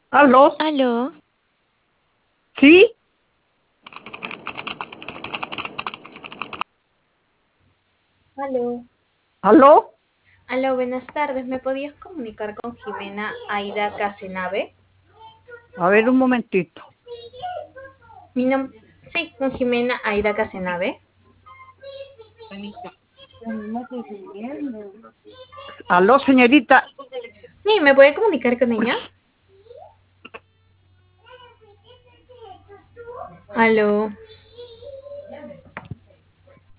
¿Aló? Aló, ¿Sí? aló, ¿Aló? aló, buenas tardes. ¿Me podías comunicar con Jimena Aida Casenave? A ver un momentito. Sí, con Jimena Aida Casenave. ¿Aló, señorita? Sí, ¿me puede comunicar con ella? Aló.